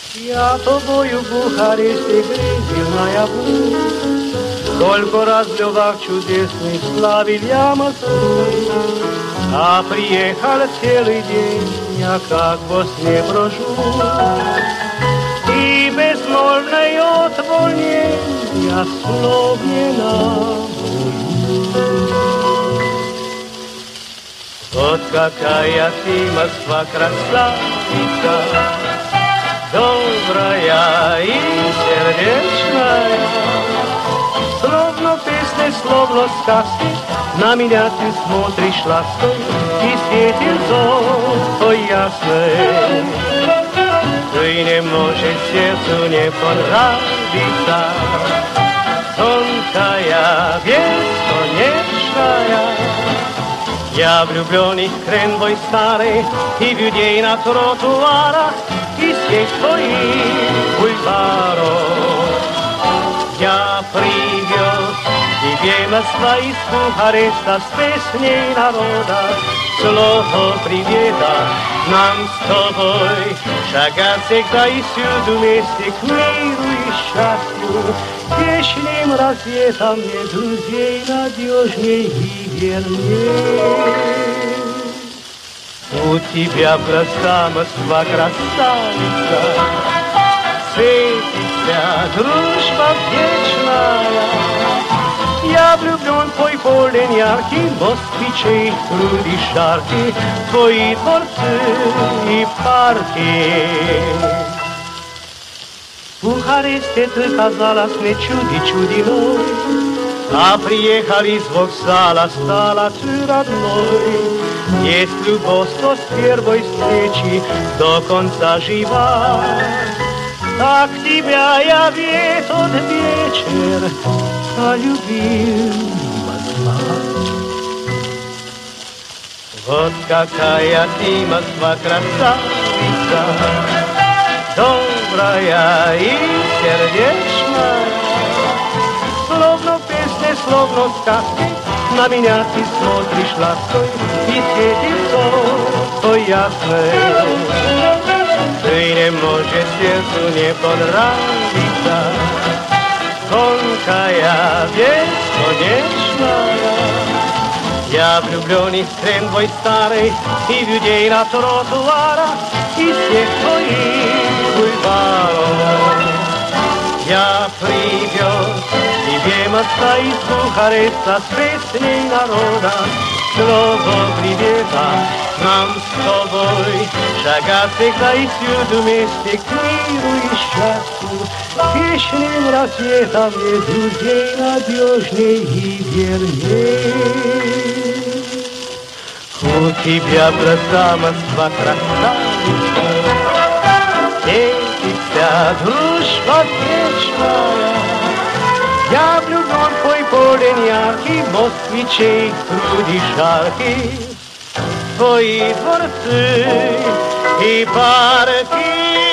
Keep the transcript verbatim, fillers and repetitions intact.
Я тобою в Бухаресте грезил наяву, сколько раз в любах чудесных славил я Москву. А приехал целый день, я как во сне брожу, и безмолвное от волнения слов не набою. Вот какая ты, Москва, красавица, добрая и сердечная, словно песни, словно сказки, на меня ты смотришь лаской, и светит золотой ясный. Ты не можешь сердцу не понравиться, тонкая, бесконечная. Я влюбленный в крен твой старый, и в людей на тротуарах, и свет твоих бульваров. Я привез тебе, Москва, из Бухареста, с песней народа, слово привета нам с тобой, шагать всегда и всюду вместе к миру и счастью. Вечным рассветом нет друзей надежней и верней. У тебя в глаза, Москва, красавица, светится дружба вечная. Я влюблен в твой полен яркий, москвичей труды жаркий, твои дворцы и парки. В Бухаресте ты казалась мне чуди-чудиной, а приехали с вокзала, стала ты родной. Есть любовь, что с первой встречи до конца жива, так тебя я весь тот вечер полюбил, Москва. Вот какая ты, Москва, красавица, добрая и сердечная, словно песни, словно сказки, на меня ты смотришь лаской, и светит солнце ясное. Ты не можешь сердцу не понравиться, тонкая, бесконечная. Я влюбленный в крен твой старый, и в людей на тротуарах, и всех твоих бульваров. Я привез тебе, Москва, из Бухареста, с песней народа, слово привета нам с тобой, шагать всегда и всюду вместе к миру и счастью. Вечным рассветом нет друзей надежней и верней. У тебя в глаза, Москва, красавица, светится дружба вечная. Я влюблен в твой полен яркий, москвичей труды жаркий, твои дворцы и парки.